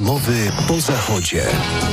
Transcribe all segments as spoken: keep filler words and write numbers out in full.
Rozmowy po Zachodzie.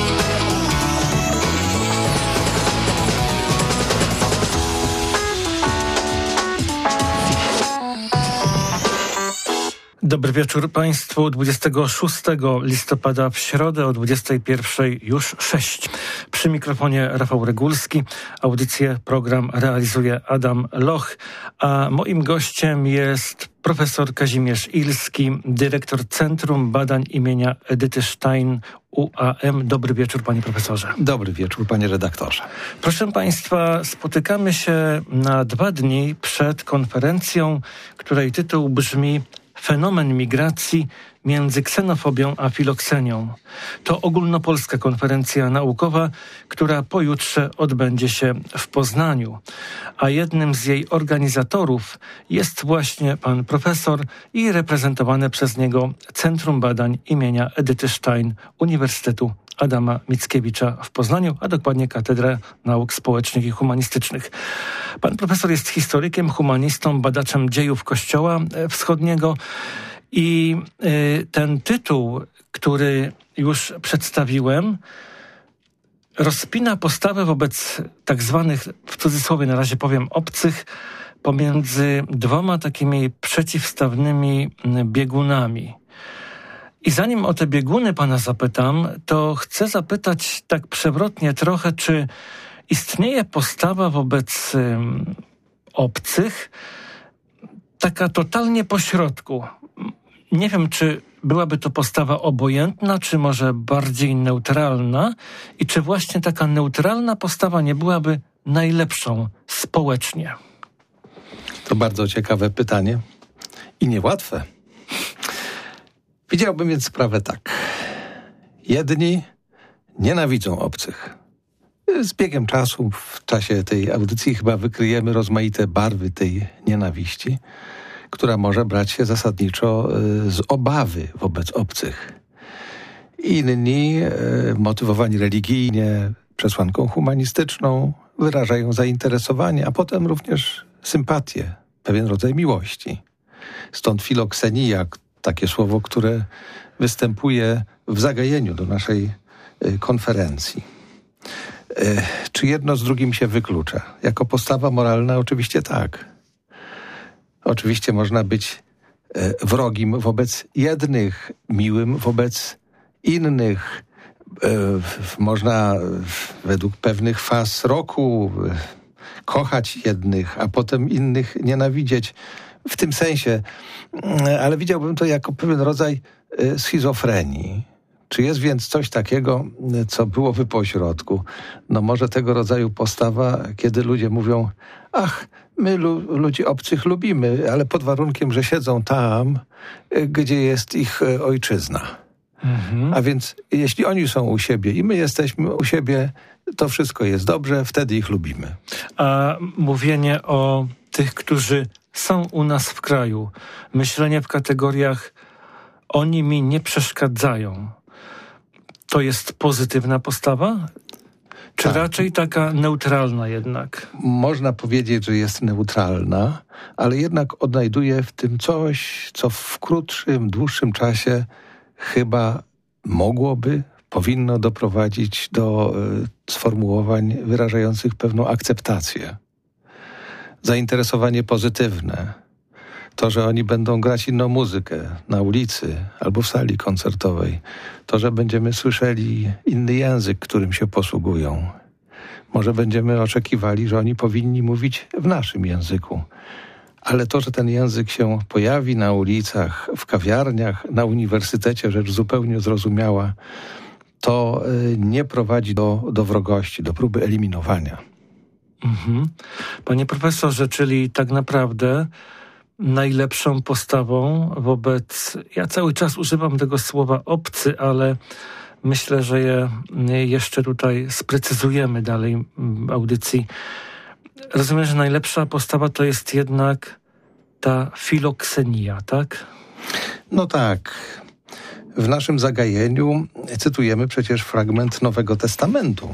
Dobry wieczór Państwu. dwudziestego szóstego listopada w środę o dwudziestej pierwszej już sześć. Przy mikrofonie Rafał Regulski. Audycję, program realizuje Adam Loch, a moim gościem jest profesor Kazimierz Ilski, dyrektor Centrum Badań imienia Edyty Stein U A M. Dobry wieczór, panie profesorze. Dobry wieczór, panie redaktorze. Proszę państwa, spotykamy się na dwa dni przed konferencją, której tytuł brzmi Fenomen migracji między ksenofobią a filoksenią. To ogólnopolska konferencja naukowa, która pojutrze odbędzie się w Poznaniu. A jednym z jej organizatorów jest właśnie pan profesor i reprezentowane przez niego Centrum Badań imienia Edyty Stein Uniwersytetu Adama Mickiewicza w Poznaniu, a dokładnie Katedra Nauk Społecznych i Humanistycznych. Pan profesor jest historykiem, humanistą, badaczem dziejów Kościoła Wschodniego i y, ten tytuł, który już przedstawiłem, rozpina postawę wobec tak zwanych, w cudzysłowie na razie powiem, obcych, pomiędzy dwoma takimi przeciwstawnymi biegunami. I zanim o te bieguny pana zapytam, to chcę zapytać tak przewrotnie trochę, czy istnieje postawa wobec um, obcych taka totalnie pośrodku. Nie wiem, czy byłaby to postawa obojętna, czy może bardziej neutralna i czy właśnie taka neutralna postawa nie byłaby najlepszą społecznie? To bardzo ciekawe pytanie i niełatwe. Widziałbym więc sprawę tak. Jedni nienawidzą obcych. Z biegiem czasu, w czasie tej audycji chyba wykryjemy rozmaite barwy tej nienawiści, która może brać się zasadniczo z obawy wobec obcych. Inni, motywowani religijnie, przesłanką humanistyczną, wyrażają zainteresowanie, a potem również sympatię, pewien rodzaj miłości. Stąd filoksenia, takie słowo, które występuje w zagajeniu do naszej y, konferencji. Y, czy jedno z drugim się wyklucza? Jako postawa moralna oczywiście tak. Oczywiście można być y, wrogim wobec jednych, miłym wobec innych. Y, można według pewnych faz roku y, kochać jednych, a potem innych nienawidzieć. W tym sensie, ale widziałbym to jako pewien rodzaj schizofrenii. Czy jest więc coś takiego, co byłoby pośrodku? No może tego rodzaju postawa, kiedy ludzie mówią, ach, my lu- ludzi obcych lubimy, ale pod warunkiem, że siedzą tam, gdzie jest ich ojczyzna. Mhm. A więc jeśli oni są u siebie i my jesteśmy u siebie, to wszystko jest dobrze, wtedy ich lubimy. A mówienie o tych, którzy są u nas w kraju, myślenie w kategoriach oni mi nie przeszkadzają, to jest pozytywna postawa? Czy tak. raczej taka neutralna jednak? Można powiedzieć, że jest neutralna, ale jednak odnajduje w tym coś, co w krótszym, dłuższym czasie chyba mogłoby, powinno doprowadzić do y, sformułowań wyrażających pewną akceptację. Zainteresowanie pozytywne. To, że oni będą grać inną muzykę na ulicy albo w sali koncertowej. To, że będziemy słyszeli inny język, którym się posługują. Może będziemy oczekiwali, że oni powinni mówić w naszym języku. Ale to, że ten język się pojawi na ulicach, w kawiarniach, na uniwersytecie, rzecz zupełnie zrozumiała, to y, nie prowadzi do, do wrogości, do próby eliminowania. Mhm. Panie profesorze, czyli tak naprawdę najlepszą postawą wobec, ja cały czas używam tego słowa obcy, ale myślę, że je jeszcze tutaj sprecyzujemy dalej w audycji. Rozumiem, że najlepsza postawa to jest jednak ta filoksenia, tak? No tak. W naszym zagajeniu cytujemy przecież fragment Nowego Testamentu.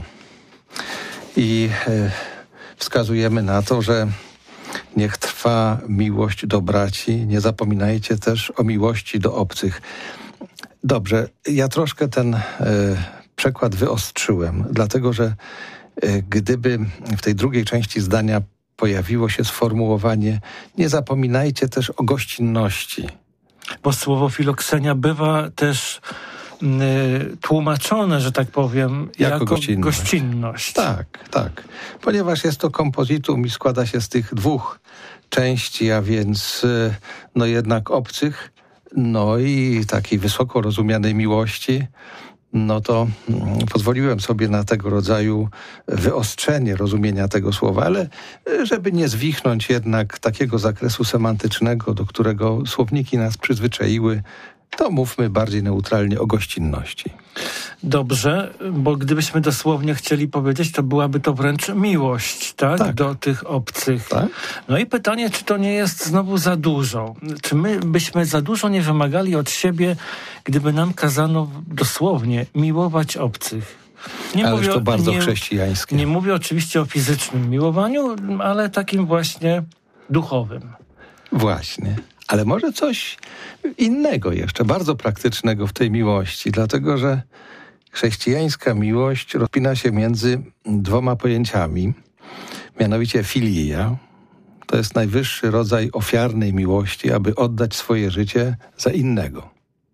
I e, wskazujemy na to, że niech trwa miłość do braci, nie zapominajcie też o miłości do obcych. Dobrze, ja troszkę ten y, przekład wyostrzyłem, dlatego że y, gdyby w tej drugiej części zdania pojawiło się sformułowanie nie zapominajcie też o gościnności. Bo słowo filoksenia bywa też y, tłumaczone, że tak powiem, jako, jako gościnność. gościnność. Tak, tak. Ponieważ jest to kompozytum i składa się z tych dwóch części, a więc y, no jednak obcych, no i takiej wysoko rozumianej miłości, no to mm, pozwoliłem sobie na tego rodzaju wyostrzenie rozumienia tego słowa, ale żeby nie zwichnąć jednak takiego zakresu semantycznego, do którego słowniki nas przyzwyczaiły, to mówmy bardziej neutralnie o gościnności. Dobrze, bo gdybyśmy dosłownie chcieli powiedzieć, to byłaby to wręcz miłość, tak? Tak. Do tych obcych. Tak? No i pytanie, czy to nie jest znowu za dużo? Czy my byśmy za dużo nie wymagali od siebie, gdyby nam kazano dosłownie miłować obcych? Nie Ależ mówię, to bardzo nie, chrześcijańskie. Nie mówię oczywiście o fizycznym miłowaniu, ale takim właśnie duchowym. Właśnie. Ale może coś innego jeszcze, bardzo praktycznego w tej miłości, dlatego że chrześcijańska miłość rozpina się między dwoma pojęciami, mianowicie filia. To jest najwyższy rodzaj ofiarnej miłości, aby oddać swoje życie za innego.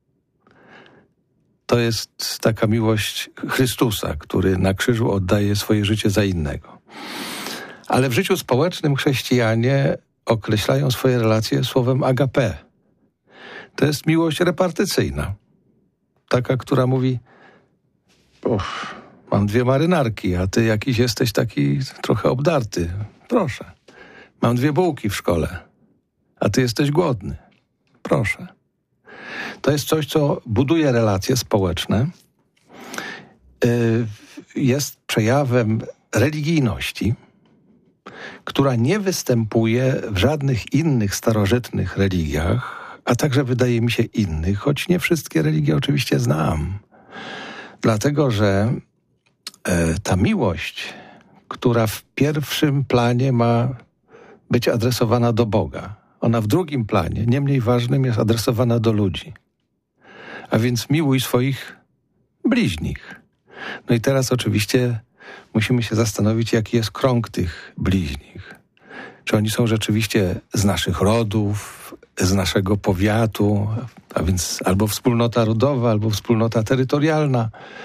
To jest taka miłość Chrystusa, który na krzyżu oddaje swoje życie za innego. Ale w życiu społecznym chrześcijanie określają swoje relacje słowem agape. To jest miłość repartycyjna. Taka, która mówi uff, mam dwie marynarki, a ty jakiś jesteś taki trochę obdarty. Proszę. Mam dwie bułki w szkole, a ty jesteś głodny. Proszę. To jest coś, co buduje relacje społeczne. Yy, jest przejawem religijności, która nie występuje w żadnych innych starożytnych religiach, a także wydaje mi się innych, choć nie wszystkie religie oczywiście znam. Dlatego, że e, ta miłość, która w pierwszym planie ma być adresowana do Boga, ona w drugim planie, nie mniej ważnym, jest adresowana do ludzi. A więc miłuj swoich bliźnich. No i teraz oczywiście musimy się zastanowić, jaki jest krąg tych bliźnich. Czy oni są rzeczywiście z naszych rodów, z naszego powiatu, a więc albo wspólnota rodowa, albo wspólnota terytorialna.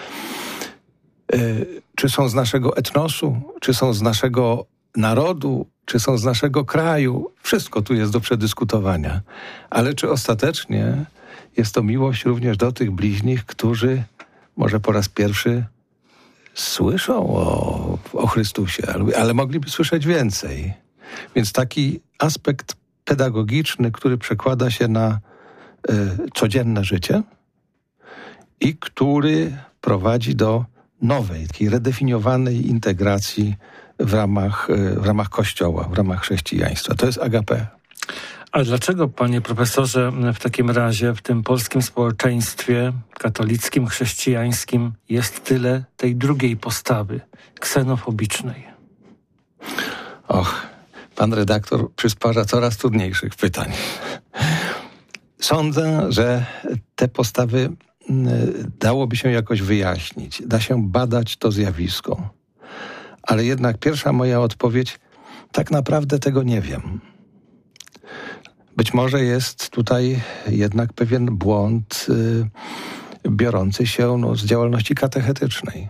Yy, czy są z naszego etnosu, czy są z naszego narodu, czy są z naszego kraju. Wszystko tu jest do przedyskutowania. Ale czy ostatecznie jest to miłość również do tych bliźnich, którzy może po raz pierwszy słyszą o, o Chrystusie, ale mogliby słyszeć więcej. Więc taki aspekt pedagogiczny, który przekłada się na y, codzienne życie i który prowadzi do nowej, takiej redefiniowanej integracji w ramach, y, w ramach Kościoła, w ramach chrześcijaństwa. To jest agape. A dlaczego, panie profesorze, w takim razie w tym polskim społeczeństwie katolickim, chrześcijańskim jest tyle tej drugiej postawy, ksenofobicznej? Och, pan redaktor przysparza coraz trudniejszych pytań. Sądzę, że te postawy dałoby się jakoś wyjaśnić. Da się badać to zjawisko. Ale jednak pierwsza moja odpowiedź, tak naprawdę tego nie wiem. Być może jest tutaj jednak pewien błąd y, biorący się no, z działalności katechetycznej.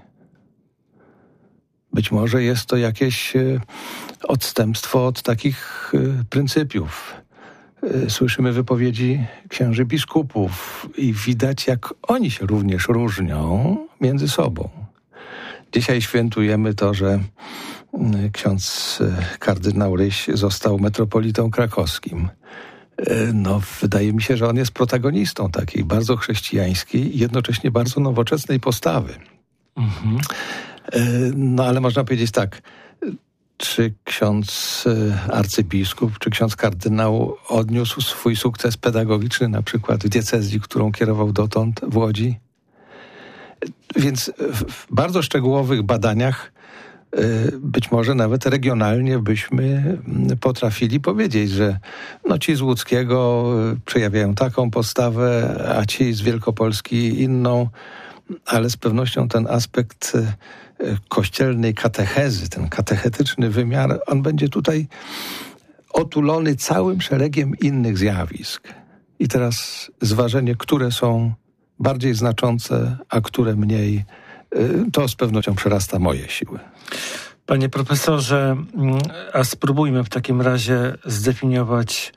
Być może jest to jakieś y, odstępstwo od takich y, pryncypiów. Y, słyszymy wypowiedzi księży biskupów i widać, jak oni się również różnią między sobą. Dzisiaj świętujemy to, że y, ksiądz y, kardynał Ryś został metropolitą krakowskim. No, wydaje mi się, że on jest protagonistą takiej bardzo chrześcijańskiej i jednocześnie bardzo nowoczesnej postawy. Mhm. No, ale można powiedzieć tak, czy ksiądz arcybiskup, czy ksiądz kardynał odniósł swój sukces pedagogiczny na przykład w diecezji, którą kierował dotąd w Łodzi? Więc w bardzo szczegółowych badaniach być może nawet regionalnie byśmy potrafili powiedzieć, że no ci z Łódzkiego przejawiają taką postawę, a ci z Wielkopolski inną, ale z pewnością ten aspekt kościelnej katechezy, ten katechetyczny wymiar, on będzie tutaj otulony całym szeregiem innych zjawisk. I teraz zważenie, które są bardziej znaczące, a które mniej, to z pewnością przerasta moje siły. Panie profesorze, a spróbujmy w takim razie zdefiniować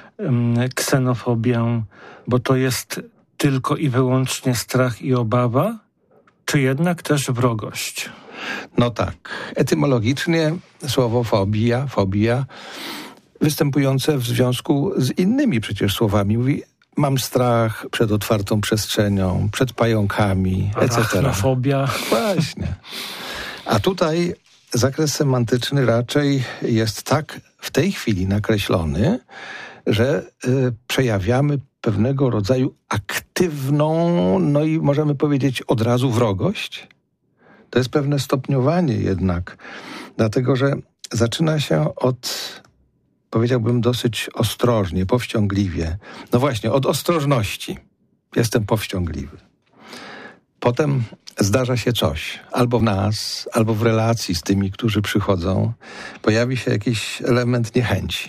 ksenofobię, bo to jest tylko i wyłącznie strach i obawa, czy jednak też wrogość? No tak. Etymologicznie słowo fobia, fobia występujące w związku z innymi przecież słowami mówi: mam strach przed otwartą przestrzenią, przed pająkami, et cetera. Arachnofobia. Właśnie. A tutaj zakres semantyczny raczej jest tak w tej chwili nakreślony, że y, przejawiamy pewnego rodzaju aktywną, no i możemy powiedzieć od razu wrogość. To jest pewne stopniowanie jednak, dlatego że zaczyna się od, powiedziałbym, dosyć ostrożnie, powściągliwie. No właśnie, od ostrożności. Jestem powściągliwy. Potem zdarza się coś, albo w nas, albo w relacji z tymi, którzy przychodzą, pojawi się jakiś element niechęci.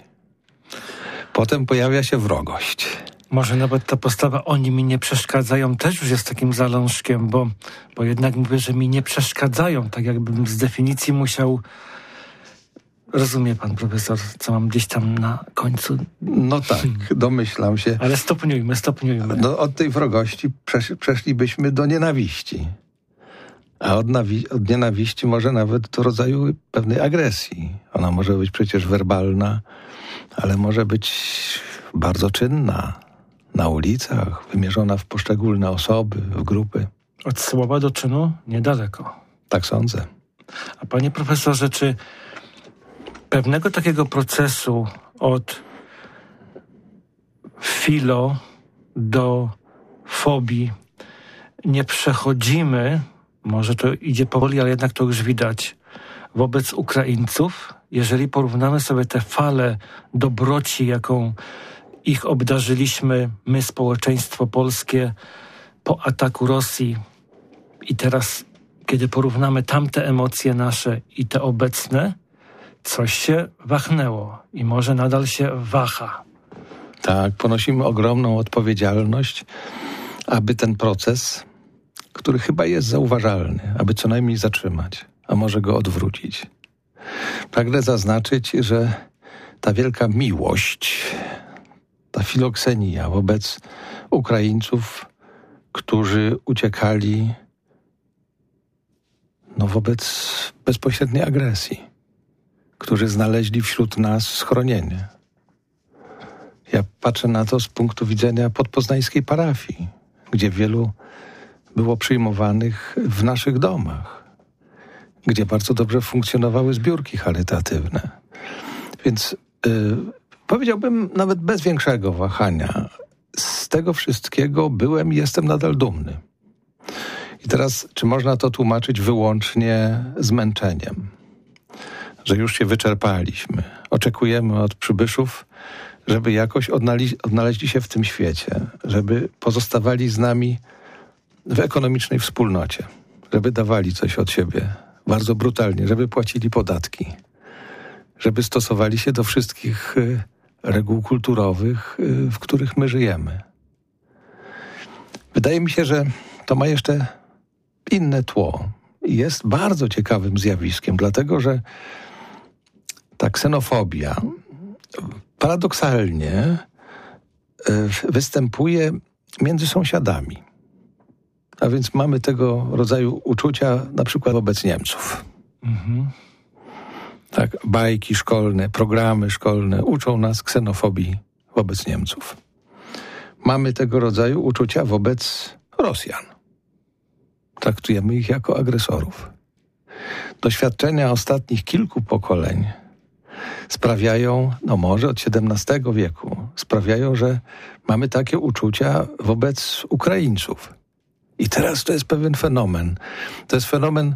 Potem pojawia się wrogość. Może nawet ta postawa oni mi nie przeszkadzają też już jest takim zalążkiem, bo, bo jednak mówię, że mi nie przeszkadzają, tak jakbym z definicji musiał... Rozumie pan profesor, co mam gdzieś tam na końcu? No tak, domyślam się. Ale stopniujmy, stopniujmy. No, od tej wrogości przesz- przeszlibyśmy do nienawiści. A od, nawi- od nienawiści może nawet do rodzaju pewnej agresji. Ona może być przecież werbalna, ale może być bardzo czynna. Na ulicach, wymierzona w poszczególne osoby, w grupy. Od słowa do czynu niedaleko. Tak sądzę. A panie profesorze, czy pewnego takiego procesu od filo do fobii nie przechodzimy, może to idzie powoli, ale jednak to już widać, wobec Ukraińców, jeżeli porównamy sobie te fale dobroci, jaką ich obdarzyliśmy my, społeczeństwo polskie, po ataku Rosji i teraz, kiedy porównamy tamte emocje nasze i te obecne, coś się wachnęło i może nadal się waha. Tak, ponosimy ogromną odpowiedzialność, aby ten proces, który chyba jest zauważalny, aby co najmniej zatrzymać, a może go odwrócić. Pragnę zaznaczyć, że ta wielka miłość, ta filoksenia wobec Ukraińców, którzy uciekali no, wobec bezpośredniej agresji, którzy znaleźli wśród nas schronienie. Ja patrzę na to z punktu widzenia podpoznańskiej parafii, gdzie wielu było przyjmowanych w naszych domach, gdzie bardzo dobrze funkcjonowały zbiórki charytatywne. Więc yy, powiedziałbym nawet bez większego wahania, z tego wszystkiego byłem i jestem nadal dumny. I teraz, czy można to tłumaczyć wyłącznie zmęczeniem? Że już się wyczerpaliśmy. Oczekujemy od przybyszów, żeby jakoś odnaleźli, odnaleźli się w tym świecie, żeby pozostawali z nami w ekonomicznej wspólnocie, żeby dawali coś od siebie bardzo brutalnie, żeby płacili podatki, żeby stosowali się do wszystkich reguł kulturowych, w których my żyjemy. Wydaje mi się, że to ma jeszcze inne tło i jest bardzo ciekawym zjawiskiem, dlatego że ta ksenofobia paradoksalnie występuje między sąsiadami. A więc mamy tego rodzaju uczucia na przykład wobec Niemców. Mhm. Tak, bajki szkolne, programy szkolne uczą nas ksenofobii wobec Niemców. Mamy tego rodzaju uczucia wobec Rosjan. Traktujemy ich jako agresorów. Doświadczenia ostatnich kilku pokoleń sprawiają, no może od siedemnastego wieku, sprawiają, że mamy takie uczucia wobec Ukraińców. I teraz to jest pewien fenomen. To jest fenomen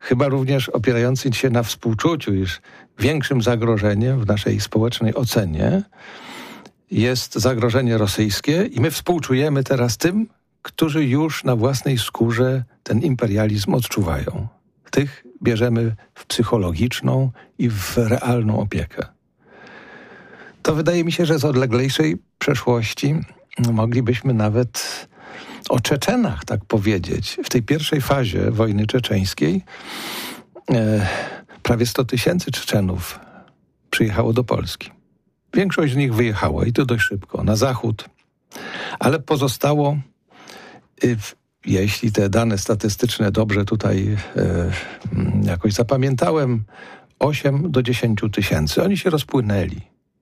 chyba również opierający się na współczuciu, iż większym zagrożeniem w naszej społecznej ocenie jest zagrożenie rosyjskie i my współczujemy teraz tym, którzy już na własnej skórze ten imperializm odczuwają. Tych bierzemy w psychologiczną i w realną opiekę. To wydaje mi się, że z odleglejszej przeszłości moglibyśmy nawet o Czeczenach tak powiedzieć. W tej pierwszej fazie wojny czeczeńskiej e, prawie sto tysięcy Czeczenów przyjechało do Polski. Większość z nich wyjechało i to dość szybko, na zachód. Ale pozostało, y, jeśli te dane statystyczne dobrze tutaj e, jakoś zapamiętałem, osiem do dziesięciu tysięcy. Oni się rozpłynęli.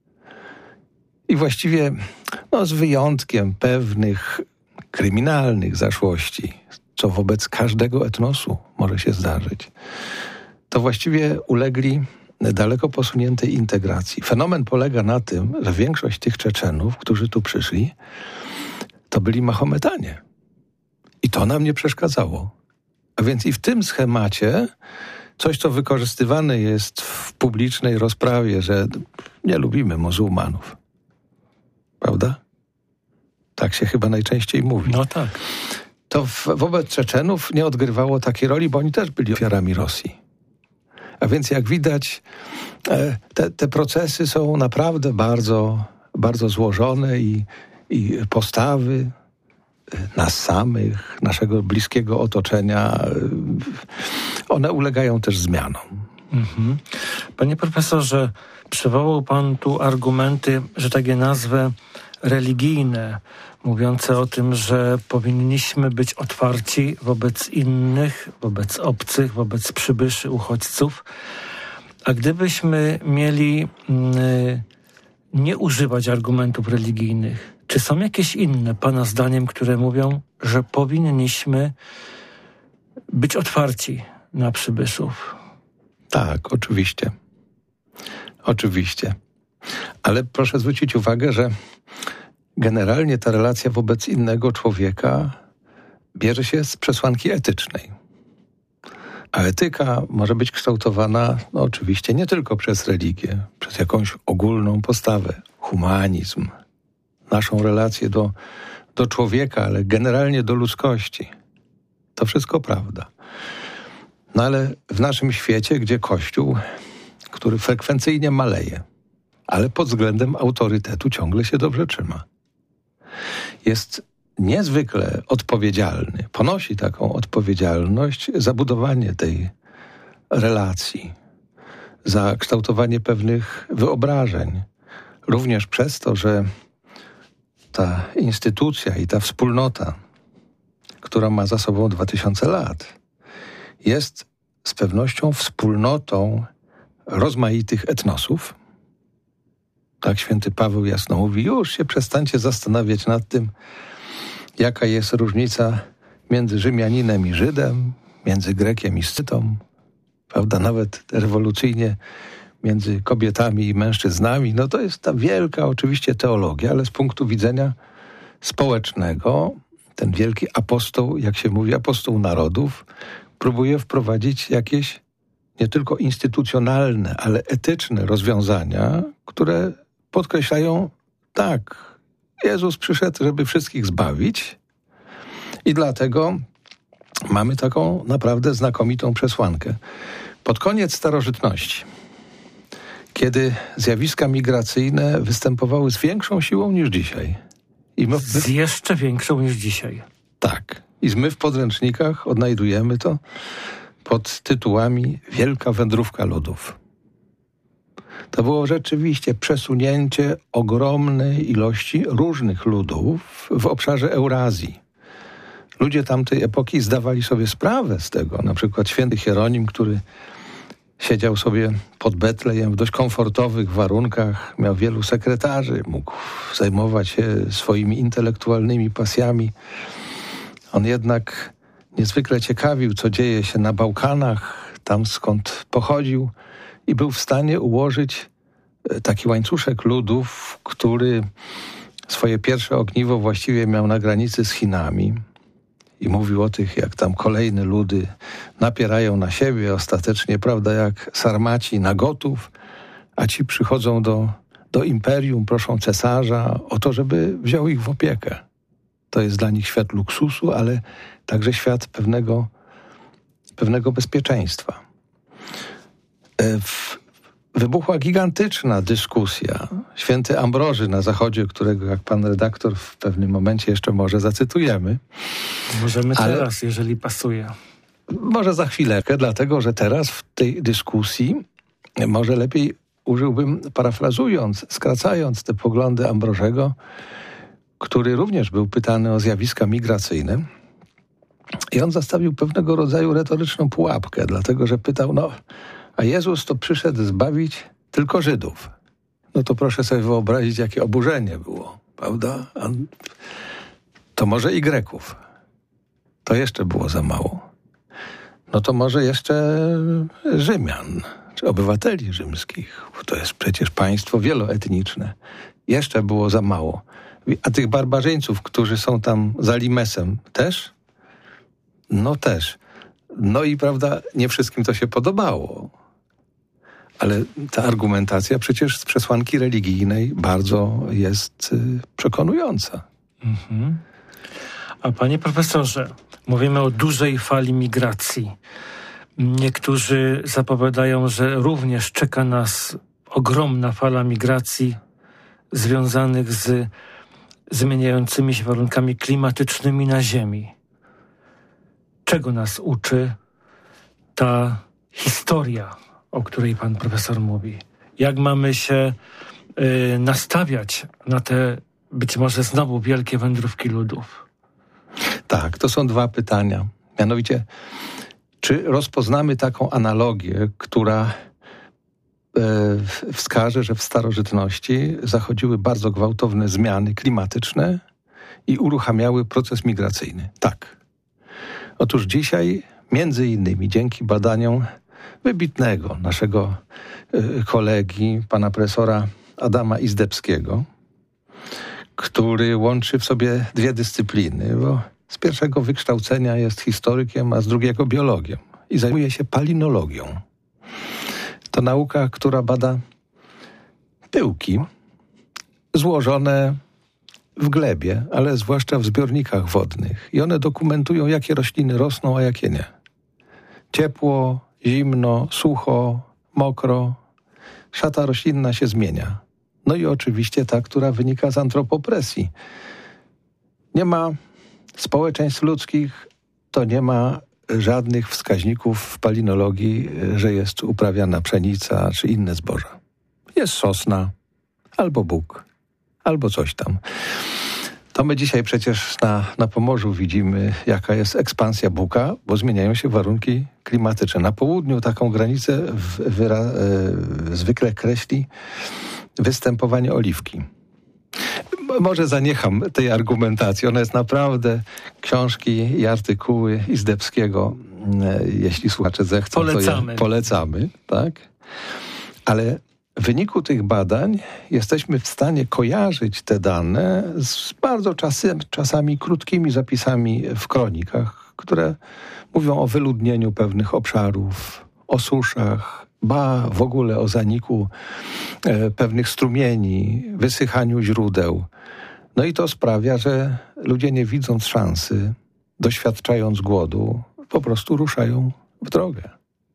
I właściwie no, z wyjątkiem pewnych kryminalnych zaszłości, co wobec każdego etnosu może się zdarzyć, to właściwie ulegli daleko posuniętej integracji. Fenomen polega na tym, że większość tych Czeczenów, którzy tu przyszli, to byli Mahometanie. I to nam nie przeszkadzało. A więc i w tym schemacie coś, co wykorzystywane jest w publicznej rozprawie, że nie lubimy muzułmanów. Prawda? Tak się chyba najczęściej mówi. No tak. To w, wobec Czeczenów nie odgrywało takiej roli, bo oni też byli ofiarami Rosji. A więc jak widać, te, te procesy są naprawdę bardzo, bardzo złożone i, i postawy nas samych, naszego bliskiego otoczenia, one ulegają też zmianom. Mhm. Panie profesorze, przywołał pan tu argumenty, że tak je nazwę, religijne, mówiące o tym, że powinniśmy być otwarci wobec innych, wobec obcych, wobec przybyszy, uchodźców. A gdybyśmy mieli y, nie używać argumentów religijnych, czy są jakieś inne, pana zdaniem, które mówią, że powinniśmy być otwarci na przybyszów? Tak, oczywiście. Oczywiście. Ale proszę zwrócić uwagę, że generalnie ta relacja wobec innego człowieka bierze się z przesłanki etycznej. A etyka może być kształtowana no oczywiście nie tylko przez religię, przez jakąś ogólną postawę, humanizm, naszą relację do, do człowieka, ale generalnie do ludzkości. To wszystko prawda. No ale w naszym świecie, gdzie Kościół, który frekwencyjnie maleje, ale pod względem autorytetu ciągle się dobrze trzyma, jest niezwykle odpowiedzialny, ponosi taką odpowiedzialność za budowanie tej relacji, za kształtowanie pewnych wyobrażeń. Również przez to, że ta instytucja i ta wspólnota, która ma za sobą dwa tysiące lat, jest z pewnością wspólnotą rozmaitych etnosów. Tak święty Paweł jasno mówi, już się przestańcie zastanawiać nad tym, jaka jest różnica między Rzymianinem i Żydem, między Grekiem i Scytą, prawda, nawet rewolucyjnie między kobietami i mężczyznami. No to jest ta wielka oczywiście teologia, ale z punktu widzenia społecznego ten wielki apostoł, jak się mówi, apostoł narodów, próbuje wprowadzić jakieś nie tylko instytucjonalne, ale etyczne rozwiązania, które podkreślają, tak, Jezus przyszedł, żeby wszystkich zbawić i dlatego mamy taką naprawdę znakomitą przesłankę. Pod koniec starożytności, kiedy zjawiska migracyjne występowały z większą siłą niż dzisiaj. I my, z jeszcze większą niż dzisiaj. Tak. I my w podręcznikach odnajdujemy to pod tytułami Wielka wędrówka ludów. To było rzeczywiście przesunięcie ogromnej ilości różnych ludów w obszarze Eurazji. Ludzie tamtej epoki zdawali sobie sprawę z tego. Na przykład święty Hieronim, który siedział sobie pod Betlejem w dość komfortowych warunkach, miał wielu sekretarzy, mógł zajmować się swoimi intelektualnymi pasjami. On jednak niezwykle ciekawił, co dzieje się na Bałkanach, tam skąd pochodził i był w stanie ułożyć taki łańcuszek ludów, który swoje pierwsze ogniwo właściwie miał na granicy z Chinami i mówił o tych, jak tam kolejne ludy napierają na siebie ostatecznie, prawda, jak sarmaci na Gotów, a ci przychodzą do, do imperium, proszą cesarza o to, żeby wziął ich w opiekę. To jest dla nich świat luksusu, ale także świat pewnego, pewnego bezpieczeństwa. W, wybuchła gigantyczna dyskusja. Święty Ambroży na Zachodzie, którego jak pan redaktor w pewnym momencie jeszcze może zacytujemy. Możemy ale teraz, jeżeli pasuje. Może za chwileczkę, dlatego że teraz w tej dyskusji może lepiej użyłbym, parafrazując, skracając te poglądy Ambrożego, który również był pytany o zjawiska migracyjne. I on zastawił pewnego rodzaju retoryczną pułapkę, dlatego że pytał, no, a Jezus to przyszedł zbawić tylko Żydów. No to proszę sobie wyobrazić, jakie oburzenie było, prawda? A to może i Greków. To jeszcze było za mało. No to może jeszcze Rzymian, czy obywateli rzymskich. To jest przecież państwo wieloetniczne. Jeszcze było za mało. A tych barbarzyńców, którzy są tam za Limesem, też? No też. No i prawda, nie wszystkim to się podobało. Ale ta argumentacja przecież z przesłanki religijnej bardzo jest y, przekonująca. Mhm. A panie profesorze, mówimy o dużej fali migracji. Niektórzy zapowiadają, że również czeka nas ogromna fala migracji związanych z zmieniającymi się warunkami klimatycznymi na Ziemi. Czego nas uczy ta historia, o której pan profesor mówi? Jak mamy się y, nastawiać na te być może znowu wielkie wędrówki ludów? Tak, to są dwa pytania. Mianowicie, czy rozpoznamy taką analogię, która wskaże, że w starożytności zachodziły bardzo gwałtowne zmiany klimatyczne i uruchamiały proces migracyjny? Tak. Otóż dzisiaj, między innymi dzięki badaniom wybitnego naszego kolegi, pana profesora Adama Izdebskiego, który łączy w sobie dwie dyscypliny, bo z pierwszego wykształcenia jest historykiem, a z drugiego biologiem i zajmuje się palinologią. To nauka, która bada pyłki złożone w glebie, ale zwłaszcza w zbiornikach wodnych. I one dokumentują, jakie rośliny rosną, a jakie nie. Ciepło, zimno, sucho, mokro. Szata roślinna się zmienia. No i oczywiście ta, która wynika z antropopresji. Nie ma społeczeństw ludzkich, to nie ma żadnych wskaźników w palinologii, że jest uprawiana pszenica czy inne zboża. Jest sosna, albo bóg, albo coś tam. To my dzisiaj przecież na, na Pomorzu widzimy, jaka jest ekspansja buka, bo zmieniają się warunki klimatyczne. Na południu taką granicę w, wyra, e, zwykle kreśli występowanie oliwki. Może zaniecham tej argumentacji. Ona jest naprawdę, książki i artykuły Izdebskiego, jeśli słuchacze zechcą, polecamy. to je polecamy, tak? Ale w wyniku tych badań jesteśmy w stanie kojarzyć te dane z bardzo czasem, czasami krótkimi zapisami w kronikach, które mówią o wyludnieniu pewnych obszarów, o suszach, ba w ogóle o zaniku e, pewnych strumieni, wysychaniu źródeł. No i to sprawia, że ludzie, nie widząc szansy, doświadczając głodu, po prostu ruszają w drogę.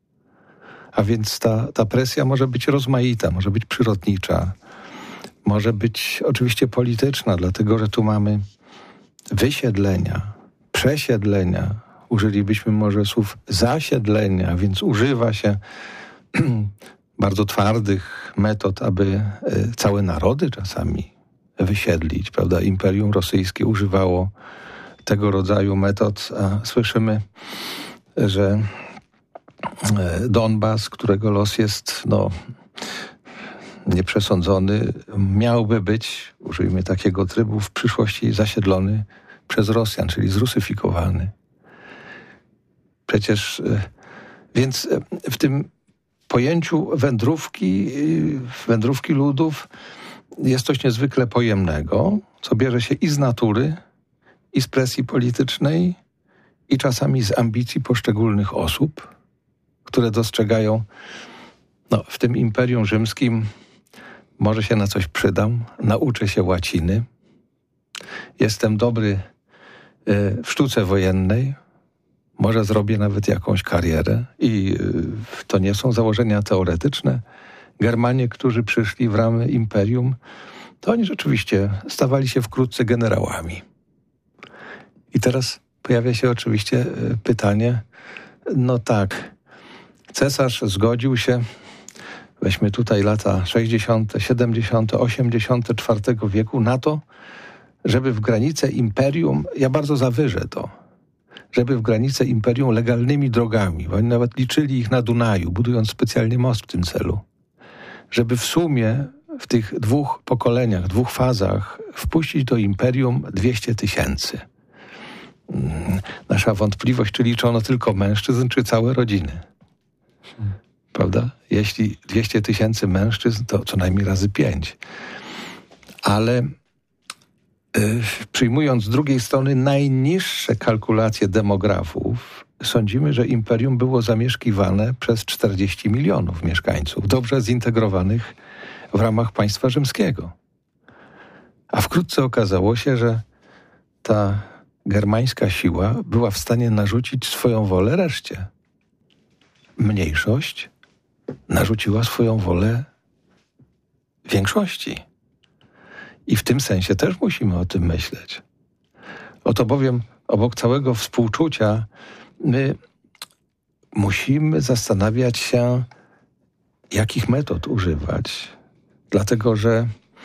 A więc ta, ta presja może być rozmaita, może być przyrodnicza, może być oczywiście polityczna, dlatego że tu mamy wysiedlenia, przesiedlenia, użylibyśmy może słów zasiedlenia, więc używa się bardzo twardych metod, aby całe narody czasami wysiedlić, prawda? Imperium Rosyjskie używało tego rodzaju metod, a słyszymy, że Donbas, którego los jest no, nieprzesądzony, miałby być, użyjmy takiego trybu, w przyszłości zasiedlony przez Rosjan, czyli zrusyfikowany. Przecież, więc w tym pojęciu wędrówki, wędrówki ludów jest coś niezwykle pojemnego, co bierze się i z natury, i z presji politycznej, i czasami z ambicji poszczególnych osób, które dostrzegają, no w tym Imperium Rzymskim może się na coś przydam, nauczę się łaciny, jestem dobry w sztuce wojennej, może zrobię nawet jakąś karierę i to nie są założenia teoretyczne. Germanie, którzy przyszli w ramy imperium, to oni rzeczywiście stawali się wkrótce generałami. I teraz pojawia się oczywiście pytanie, no tak, cesarz zgodził się, weźmy tutaj lata sześćdziesiąte, siedemdziesiąte, osiemdziesiąte czwartego wieku, na to, żeby w granice imperium, ja bardzo zawyżę to, żeby w granice imperium legalnymi drogami, bo oni nawet liczyli ich na Dunaju, budując specjalnie most w tym celu, żeby w sumie w tych dwóch pokoleniach, dwóch fazach wpuścić do imperium dwieście tysięcy. Nasza wątpliwość, czy liczono tylko mężczyzn, czy całe rodziny. Hmm. Prawda? Jeśli dwieście tysięcy mężczyzn, to co najmniej razy pięć. Ale y, przyjmując z drugiej strony najniższe kalkulacje demografów, sądzimy, że imperium było zamieszkiwane przez czterdzieści milionów mieszkańców, dobrze zintegrowanych w ramach państwa rzymskiego. A wkrótce okazało się, że ta germańska siła była w stanie narzucić swoją wolę reszcie. Mniejszość narzuciła swoją wolę większości. I w tym sensie też musimy o tym myśleć. Oto bowiem obok całego współczucia my musimy zastanawiać się, jakich metod używać. Dlatego, że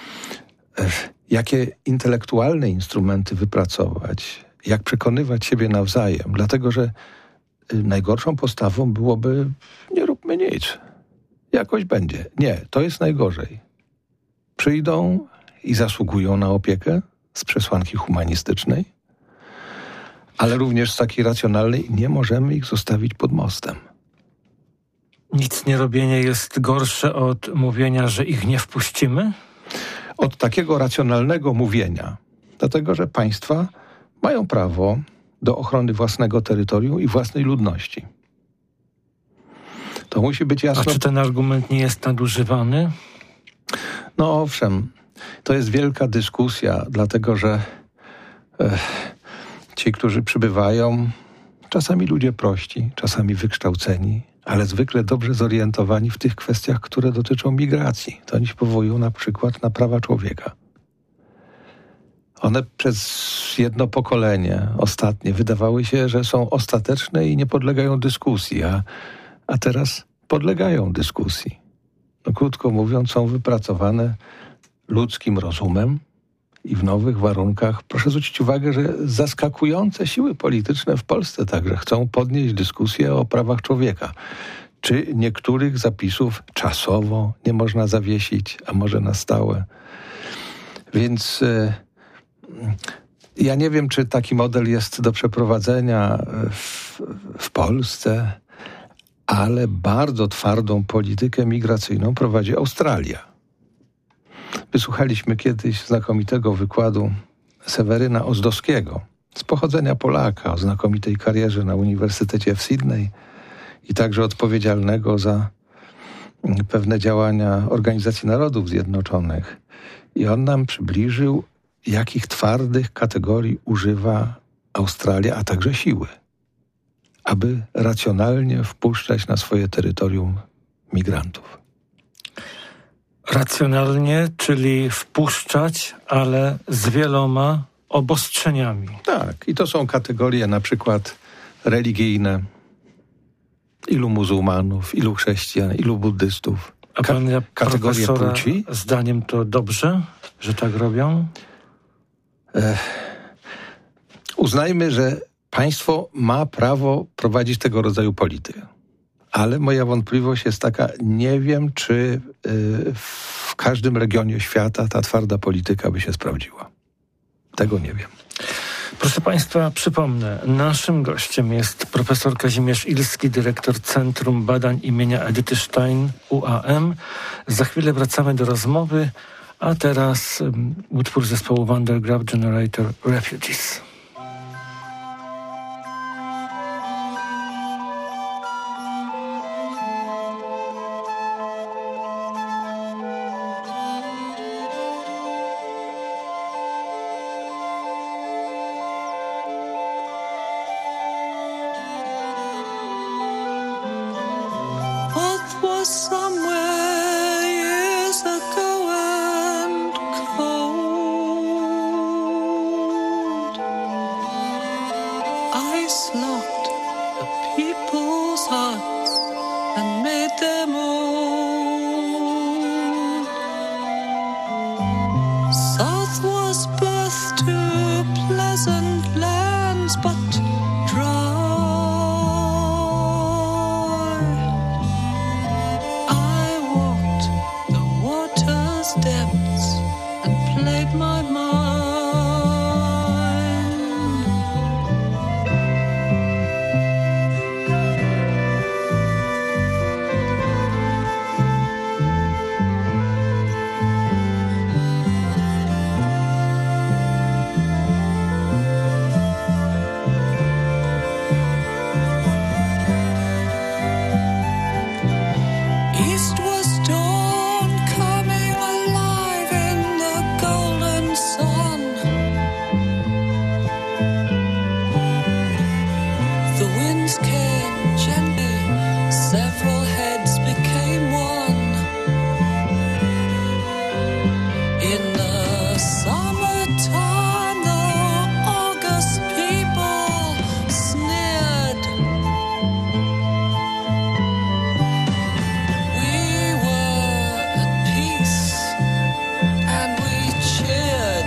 jakie intelektualne instrumenty wypracować, jak przekonywać siebie nawzajem. Dlatego, że najgorszą postawą byłoby nie róbmy nic. Jakoś będzie. Nie, to jest najgorzej. Przyjdą i zasługują na opiekę z przesłanki humanistycznej, ale również z takiej racjonalnej nie możemy ich zostawić pod mostem. Nic nie robienie jest gorsze od mówienia, że ich nie wpuścimy? Od takiego racjonalnego mówienia. Dlatego, że państwa mają prawo do ochrony własnego terytorium i własnej ludności. To musi być jasno. A czy ten argument nie jest nadużywany? No owszem, to jest wielka dyskusja, dlatego że e, ci, którzy przybywają, czasami ludzie prości, czasami wykształceni, ale zwykle dobrze zorientowani w tych kwestiach, które dotyczą migracji. To oni się powołują na przykład na prawa człowieka. One przez jedno pokolenie ostatnie wydawały się, że są ostateczne i nie podlegają dyskusji, a, a teraz podlegają dyskusji. No, krótko mówiąc, są wypracowane ludzkim rozumem i w nowych warunkach. Proszę zwrócić uwagę, że zaskakujące siły polityczne w Polsce także chcą podnieść dyskusję o prawach człowieka. Czy niektórych zapisów czasowo nie można zawiesić, a może na stałe. Więc y, ja nie wiem, czy taki model jest do przeprowadzenia w, w Polsce, ale bardzo twardą politykę migracyjną prowadzi Australia. Wysłuchaliśmy kiedyś znakomitego wykładu Seweryna Ozdowskiego, z pochodzenia Polaka, o znakomitej karierze na Uniwersytecie w Sydney i także odpowiedzialnego za pewne działania Organizacji Narodów Zjednoczonych. I on nam przybliżył, jakich twardych kategorii używa Australia, a także siły, aby racjonalnie wpuszczać na swoje terytorium migrantów. Racjonalnie, czyli wpuszczać, ale z wieloma obostrzeniami. Tak, i to są kategorie na przykład religijne. Ilu muzułmanów, ilu chrześcijan, ilu buddystów. A pan ja kategorie płci? Zdaniem to dobrze, że tak robią? Ech. Uznajmy, że państwo ma prawo prowadzić tego rodzaju politykę. Ale moja wątpliwość jest taka, nie wiem, czy y, w każdym regionie świata ta twarda polityka by się sprawdziła. Tego nie wiem. Proszę Państwa, przypomnę, naszym gościem jest profesor Kazimierz Ilski, dyrektor Centrum Badań imienia Edyty Stein U A M. Za chwilę wracamy do rozmowy, a teraz um, utwór zespołu Vandergraaf Generator Refugees. Jesus locked the people's hearts and made them old. South was birth to pleasant lands, but dry. I walked the water's depths and played my mind. East was dawn coming alive in the golden sun. The winds came gently, several heads became one. In the summertime, the August people sneered. We were at peace and we cheered.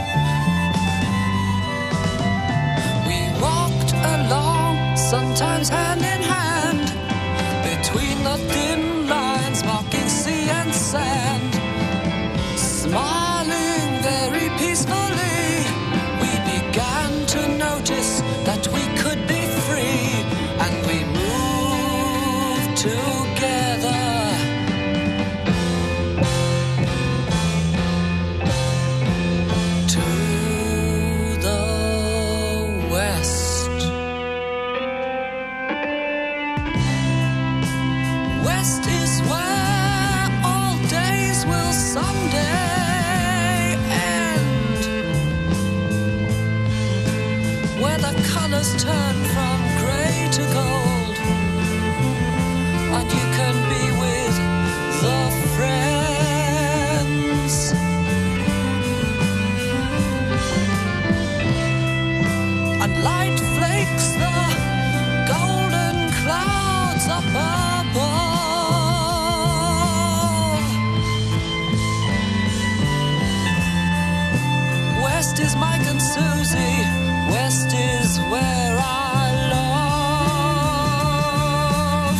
We walked along, sometimes hand in hand, between the thin lines marking sea and sand. Smiling very peacefully, we began to notice that we could be free, and we moved together. To the west. West is where all days will someday end, where the colors turn from gray to gold, and you can be with the friends. And light flakes the golden clouds up above. West is Mike and Susie, west is where I love.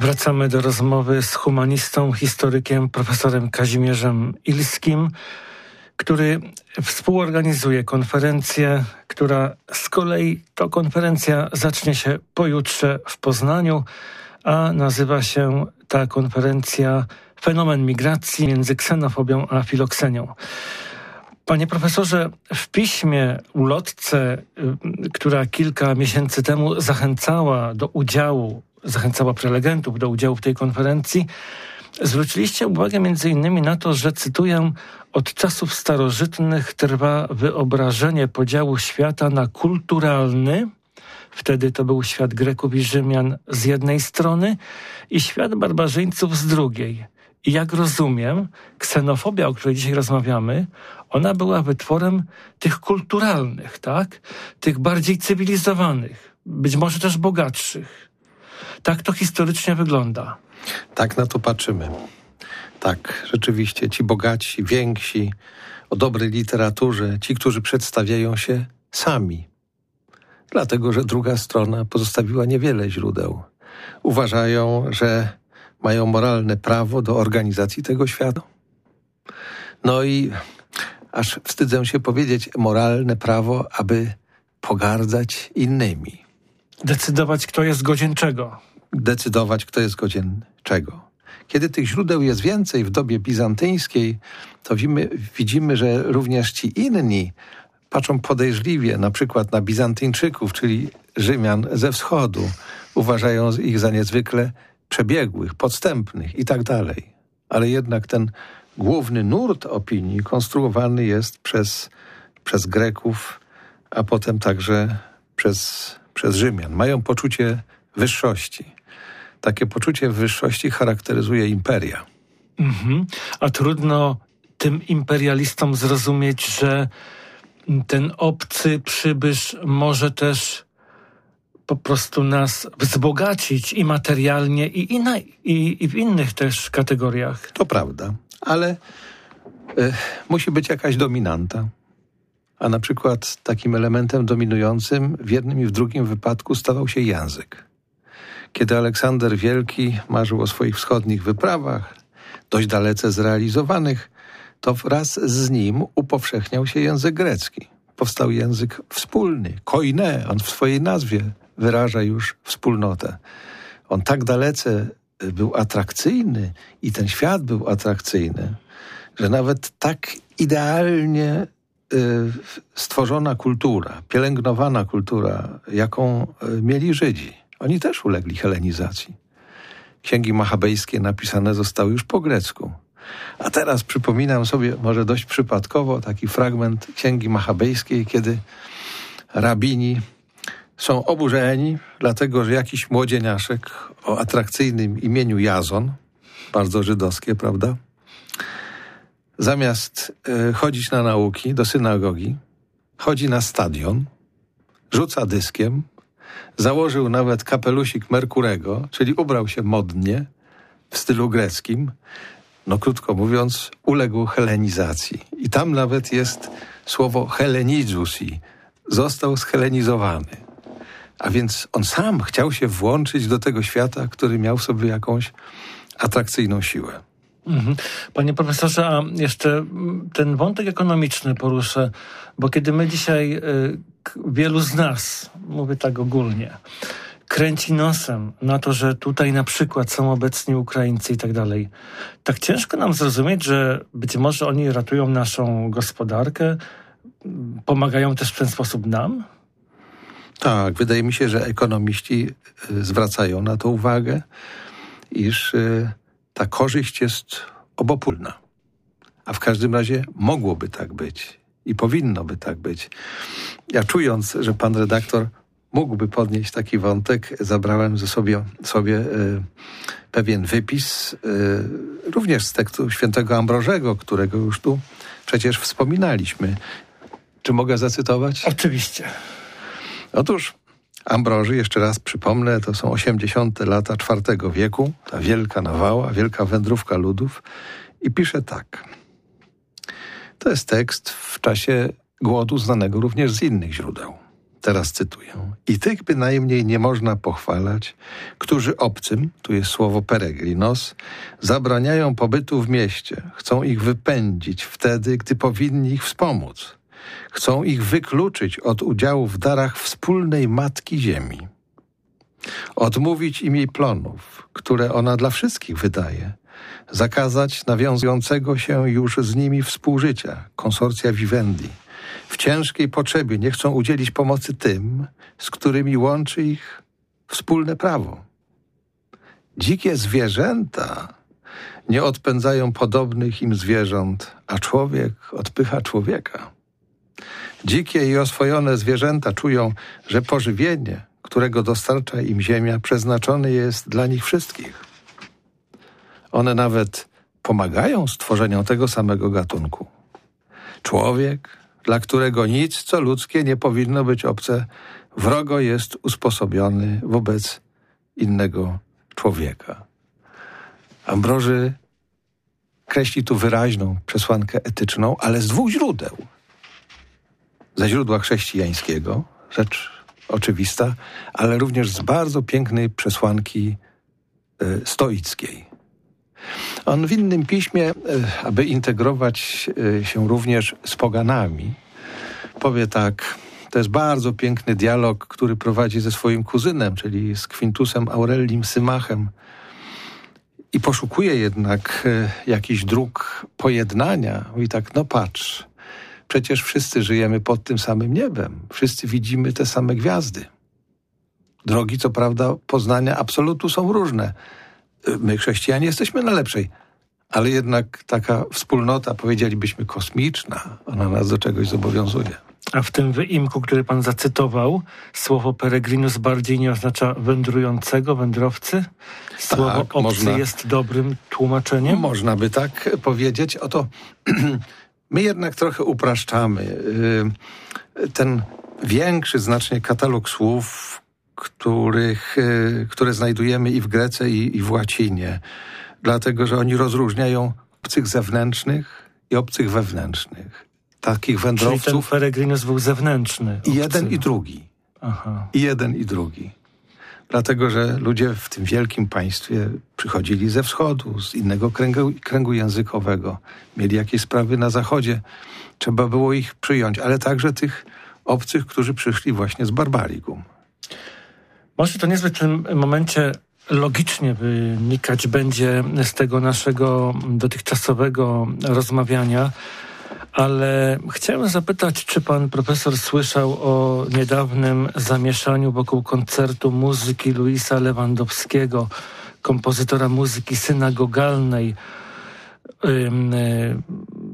Wracamy do rozmowy z humanistą, historykiem, profesorem Kazimierzem Ilskim, który współorganizuje konferencję, która z kolei to konferencja zacznie się pojutrze w Poznaniu, a nazywa się ta konferencja Fenomen migracji między ksenofobią a filoksenią. Panie profesorze, w piśmie ulotce, która kilka miesięcy temu zachęcała do udziału, zachęcała prelegentów do udziału w tej konferencji, zwróciliście uwagę między innymi na to, że, cytuję, od czasów starożytnych trwa wyobrażenie podziału świata na kulturalny, wtedy to był świat Greków i Rzymian z jednej strony i świat barbarzyńców z drugiej. I jak rozumiem, ksenofobia, o której dzisiaj rozmawiamy, ona była wytworem tych kulturalnych, tak? Tych bardziej cywilizowanych, być może też bogatszych. Tak to historycznie wygląda. Tak na to patrzymy. Tak, rzeczywiście, ci bogatsi, więksi, o dobrej literaturze, ci, którzy przedstawiają się sami. Dlatego, że druga strona pozostawiła niewiele źródeł. Uważają, że mają moralne prawo do organizacji tego świata. No i aż wstydzę się powiedzieć, moralne prawo, aby pogardzać innymi. Decydować, kto jest godzien czego. Decydować, kto jest godzien czego. Kiedy tych źródeł jest więcej w dobie bizantyjskiej, to widzimy, widzimy, że również ci inni patrzą podejrzliwie na przykład na Bizantyńczyków, czyli Rzymian ze wschodu. Uważają ich za niezwykle przebiegłych, podstępnych i tak dalej. Ale jednak ten główny nurt opinii konstruowany jest przez, przez Greków, a potem także przez, przez Rzymian. Mają poczucie wyższości. Takie poczucie wyższości charakteryzuje imperia. Mhm. A trudno tym imperialistom zrozumieć, że ten obcy przybysz może też po prostu nas wzbogacić i materialnie, i, i, na, i, i w innych też kategoriach. To prawda, ale y, musi być jakaś dominanta. A na przykład takim elementem dominującym w jednym i w drugim wypadku stawał się język. Kiedy Aleksander Wielki marzył o swoich wschodnich wyprawach, dość dalece zrealizowanych, to wraz z nim upowszechniał się język grecki. Powstał język wspólny, koine, on w swojej nazwie wyraża już wspólnotę. On tak dalece był atrakcyjny i ten świat był atrakcyjny, że nawet tak idealnie y, stworzona kultura, pielęgnowana kultura, jaką y, mieli Żydzi, oni też ulegli helenizacji. Księgi machabejskie napisane zostały już po grecku. A teraz przypominam sobie, może dość przypadkowo, taki fragment Księgi Machabejskiej, kiedy rabini są oburzeni, dlatego że jakiś młodzieniaszek o atrakcyjnym imieniu Jazon, bardzo żydowskie, prawda? Zamiast y, chodzić na nauki do synagogi, chodzi na stadion, rzuca dyskiem, założył nawet kapelusik Merkurego, czyli ubrał się modnie w stylu greckim. No krótko mówiąc, uległ helenizacji. I tam nawet jest słowo helenizusi. Został schelenizowany. A więc on sam chciał się włączyć do tego świata, który miał w sobie jakąś atrakcyjną siłę. Mhm. Panie profesorze, a jeszcze ten wątek ekonomiczny poruszę, bo kiedy my dzisiaj, y, wielu z nas, mówię tak ogólnie, kręci nosem na to, że tutaj na przykład są obecni Ukraińcy i tak dalej. Tak ciężko nam zrozumieć, że być może oni ratują naszą gospodarkę, pomagają też w ten sposób nam? Tak, wydaje mi się, że ekonomiści zwracają na to uwagę, iż ta korzyść jest obopólna. A w każdym razie mogłoby tak być i powinno by tak być. Ja czując, że pan redaktor mógłby podnieść taki wątek, zabrałem ze sobie, sobie y, pewien wypis, y, również z tekstu świętego Ambrożego, którego już tu przecież wspominaliśmy. Czy mogę zacytować? Oczywiście. Otóż Ambroży, jeszcze raz przypomnę, to są osiemdziesiąte lata czwartego wieku, ta wielka nawała, wielka wędrówka ludów i pisze tak. To jest tekst w czasie głodu znanego również z innych źródeł. teraz cytuję, i tych bynajmniej nie można pochwalać, którzy obcym, tu jest słowo peregrinos, zabraniają pobytu w mieście, chcą ich wypędzić wtedy, gdy powinni ich wspomóc. Chcą ich wykluczyć od udziału w darach wspólnej Matki Ziemi. Odmówić im jej plonów, które ona dla wszystkich wydaje. Zakazać nawiązującego się już z nimi współżycia, konsorcja vivendi. W ciężkiej potrzebie nie chcą udzielić pomocy tym, z którymi łączy ich wspólne prawo. Dzikie zwierzęta nie odpędzają podobnych im zwierząt, a człowiek odpycha człowieka. Dzikie i oswojone zwierzęta czują, że pożywienie, którego dostarcza im ziemia, przeznaczone jest dla nich wszystkich. One nawet pomagają stworzeniom tego samego gatunku. Człowiek, dla którego nic, co ludzkie, nie powinno być obce, wrogo jest usposobiony wobec innego człowieka. Ambroży kreśli tu wyraźną przesłankę etyczną, ale z dwóch źródeł. Ze źródła chrześcijańskiego, rzecz oczywista, ale również z bardzo pięknej przesłanki y, stoickiej. On w innym piśmie, y, aby integrować y, się również z poganami, powie tak, to jest bardzo piękny dialog, który prowadzi ze swoim kuzynem, czyli z Quintusem Aureliem Symachem, i poszukuje jednak y, jakichś dróg pojednania. Mówi tak, no patrz, przecież wszyscy żyjemy pod tym samym niebem. Wszyscy widzimy te same gwiazdy. Drogi, co prawda, poznania absolutu są różne. My, chrześcijanie, jesteśmy na lepszej. Ale jednak taka wspólnota, powiedzielibyśmy, kosmiczna, ona nas do czegoś zobowiązuje. A w tym wyimku, który pan zacytował, słowo peregrinus bardziej nie oznacza wędrującego, wędrowcy? Słowo tak, obcy można, jest dobrym tłumaczeniem? Można by tak powiedzieć. Oto my jednak trochę upraszczamy. Ten większy znacznie katalog słów, których, które znajdujemy i w Grece, i, i w łacinie, dlatego że oni rozróżniają obcych zewnętrznych i obcych wewnętrznych. Takich wędrowców. Czyli ten peregrinus był zewnętrzny. I jeden i drugi. Aha. I jeden i drugi. Dlatego, że ludzie w tym wielkim państwie przychodzili ze wschodu, z innego kręgu, kręgu językowego. Mieli jakieś sprawy na zachodzie. Trzeba było ich przyjąć, ale także tych obcych, którzy przyszli właśnie z Barbaricum. Może to niezbyt w tym momencie logicznie wynikać będzie z tego naszego dotychczasowego rozmawiania, ale chciałem zapytać, czy pan profesor słyszał o niedawnym zamieszaniu wokół koncertu muzyki Luisa Lewandowskiego, kompozytora muzyki synagogalnej, ym, y,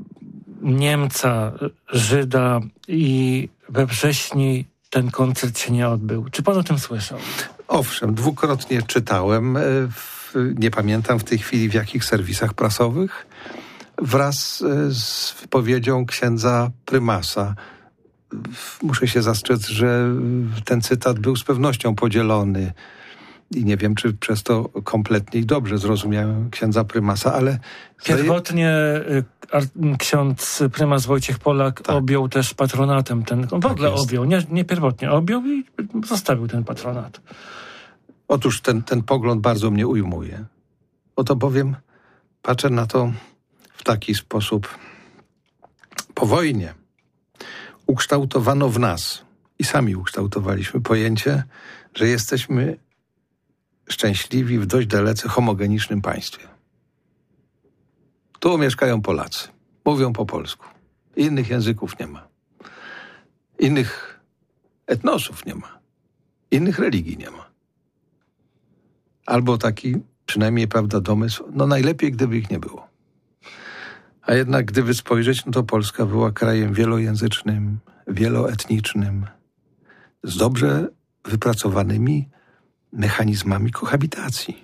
Niemca, Żyda, i we wrześniu ten koncert się nie odbył. Czy pan o tym słyszał? Owszem, dwukrotnie czytałem, w, nie pamiętam w tej chwili w jakich serwisach prasowych, wraz z wypowiedzią księdza prymasa. Muszę się zastrzec, że ten cytat był z pewnością podzielony i nie wiem, czy przez to kompletnie i dobrze zrozumiałem księdza prymasa, ale... Pierwotnie ksiądz prymas Wojciech Polak tak. objął też patronatem ten, w ogóle tak objął, nie, nie pierwotnie, objął i zostawił ten patronat. Otóż ten, ten pogląd bardzo mnie ujmuje. Oto bowiem patrzę na to w taki sposób. Po wojnie ukształtowano w nas i sami ukształtowaliśmy pojęcie, że jesteśmy szczęśliwi w dość dalece homogenicznym państwie. Tu mieszkają Polacy, mówią po polsku. Innych języków nie ma. Innych etnosów nie ma. Innych religii nie ma. Albo taki, przynajmniej, prawda, domysł, no najlepiej, gdyby ich nie było. A jednak, gdyby spojrzeć, no to Polska była krajem wielojęzycznym, wieloetnicznym, z dobrze wypracowanymi mechanizmami kohabitacji.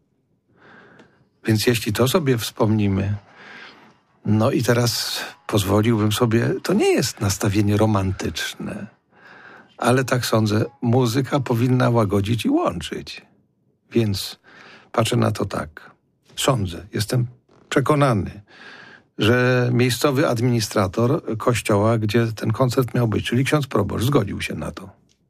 Więc jeśli to sobie wspomnimy, no i teraz pozwoliłbym sobie, to nie jest nastawienie romantyczne, ale tak sądzę, muzyka powinna łagodzić i łączyć. Więc patrzę na to tak. Sądzę, jestem przekonany, że miejscowy administrator kościoła, gdzie ten koncert miał być, czyli ksiądz proboszcz, zgodził się na to.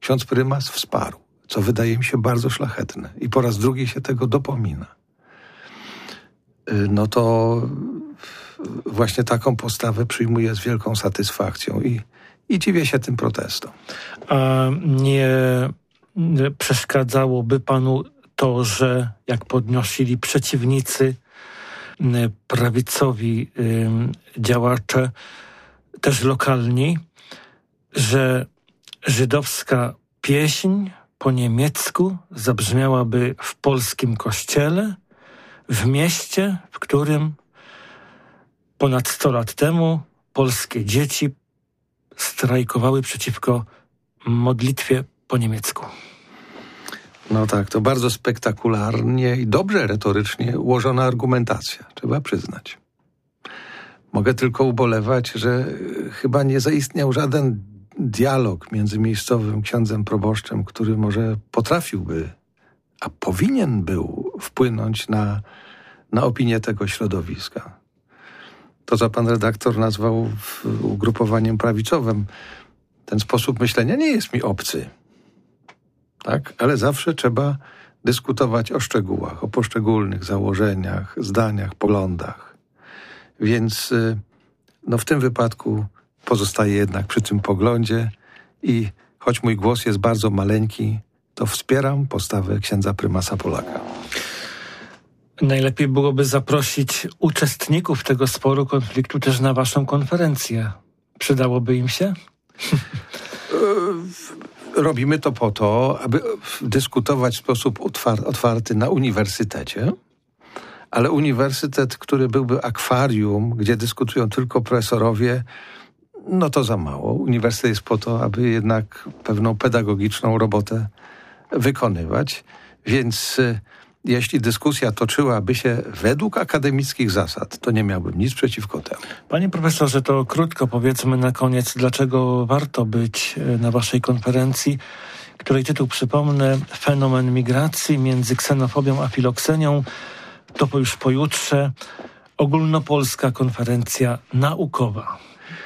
ksiądz prymas wsparł, co wydaje mi się bardzo szlachetne i po raz drugi się tego dopomina. No to właśnie taką postawę przyjmuję z wielką satysfakcją i, i dziwię się tym protestom. A nie przeszkadzałoby panu to, że jak podnosili przeciwnicy prawicowi działacze, też lokalni, że żydowska pieśń po niemiecku zabrzmiałaby w polskim kościele, w mieście, w którym ponad sto lat temu polskie dzieci strajkowały przeciwko modlitwie po niemiecku. No tak, to bardzo spektakularnie i dobrze retorycznie ułożona argumentacja, trzeba przyznać. Mogę tylko ubolewać, że chyba nie zaistniał żaden dialog między miejscowym księdzem proboszczem, który może potrafiłby, a powinien był wpłynąć na, na opinię tego środowiska. To, co pan redaktor nazwał ugrupowaniem prawicowym, ten sposób myślenia nie jest mi obcy. Tak? Ale zawsze trzeba dyskutować o szczegółach, o poszczególnych założeniach, zdaniach, poglądach. Więc no, w tym wypadku pozostaję jednak przy tym poglądzie i choć mój głos jest bardzo maleńki, to wspieram postawę księdza prymasa Polaka. Najlepiej byłoby zaprosić uczestników tego sporu, konfliktu też na waszą konferencję. Przydałoby im się? Robimy to po to, aby dyskutować w sposób otwarty na uniwersytecie, ale uniwersytet, który byłby akwarium, gdzie dyskutują tylko profesorowie, no to za mało. Uniwersytet jest po to, aby jednak pewną pedagogiczną robotę wykonywać, więc jeśli dyskusja toczyłaby się według akademickich zasad, to nie miałbym nic przeciwko temu. Panie profesorze, to krótko powiedzmy na koniec, dlaczego warto być na waszej konferencji, której tytuł, przypomnę, Fenomen migracji między ksenofobią a filoksenią. To już pojutrze ogólnopolska konferencja naukowa.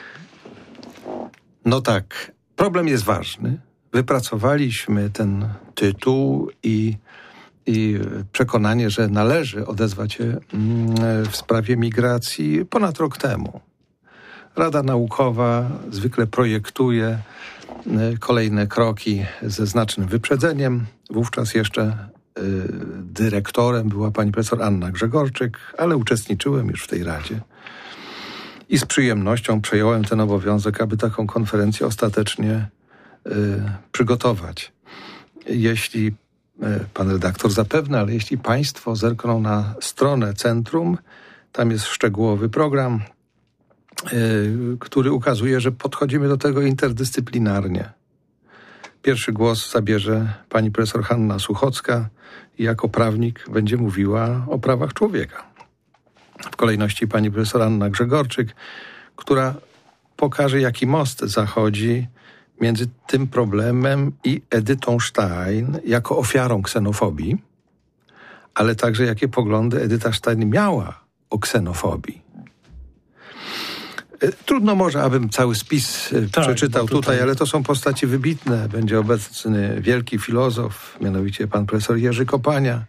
No tak, problem jest ważny. Wypracowaliśmy ten tytuł i i przekonanie, że należy odezwać się w sprawie migracji ponad rok temu. Rada Naukowa zwykle projektuje kolejne kroki ze znacznym wyprzedzeniem. Wówczas jeszcze dyrektorem była pani profesor Anna Grzegorczyk, ale uczestniczyłem już w tej radzie. I z przyjemnością przejąłem ten obowiązek, aby taką konferencję ostatecznie przygotować. Jeśli pan redaktor zapewne, ale jeśli państwo zerkną na stronę centrum, tam jest szczegółowy program, yy, który ukazuje, że podchodzimy do tego interdyscyplinarnie. Pierwszy głos zabierze pani profesor Hanna Suchocka i jako prawnik będzie mówiła o prawach człowieka. W kolejności pani profesor Anna Grzegorczyk, która pokaże, jaki most zachodzi między tym problemem i Edytą Stein jako ofiarą ksenofobii, ale także jakie poglądy Edyta Stein miała o ksenofobii. Trudno może, abym cały spis tak, przeczytał tutaj, tutaj, ale to są postaci wybitne. Będzie obecny wielki filozof, mianowicie pan profesor Jerzy Kopania,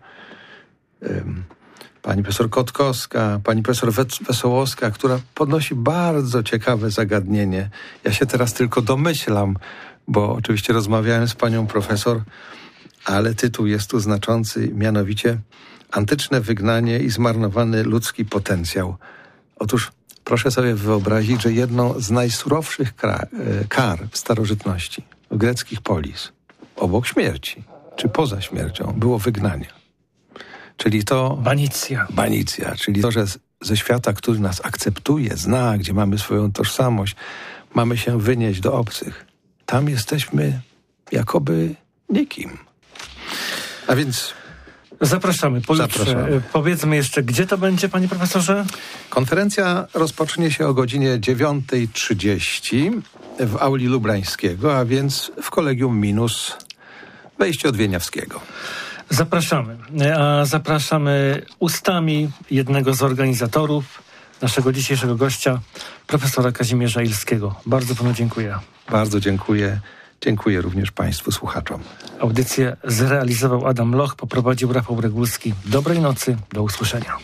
pani profesor Kotkowska, pani profesor Wesołowska, która podnosi bardzo ciekawe zagadnienie. Ja się teraz tylko domyślam, bo oczywiście rozmawiałem z panią profesor, ale tytuł jest tu znaczący, mianowicie Antyczne wygnanie i zmarnowany ludzki potencjał. Otóż proszę sobie wyobrazić, że jedną z najsurowszych kar, kar w starożytności, w greckich polis, obok śmierci, czy poza śmiercią, było wygnanie. Czyli to... Banicja. Banicja, czyli to, że z, ze świata, który nas akceptuje, zna, gdzie mamy swoją tożsamość, mamy się wynieść do obcych. Tam jesteśmy jakoby nikim. A więc... Zapraszamy, pojutrze. Zapraszamy. Powiedzmy jeszcze, gdzie to będzie, panie profesorze? Konferencja rozpocznie się o godzinie dziewiąta trzydzieści w auli Lubrańskiego, a więc w Kolegium Minus, wejście od Wieniawskiego. Zapraszamy. A zapraszamy ustami jednego z organizatorów, naszego dzisiejszego gościa, profesora Kazimierza Ilskiego. Bardzo panu dziękuję. Bardzo dziękuję Dziękuję również Państwu słuchaczom. Audycję zrealizował Adam Loch, poprowadził Rafał Regulski. Dobrej nocy, do usłyszenia.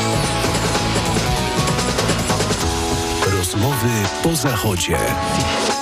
Rozmowy po zachodzie.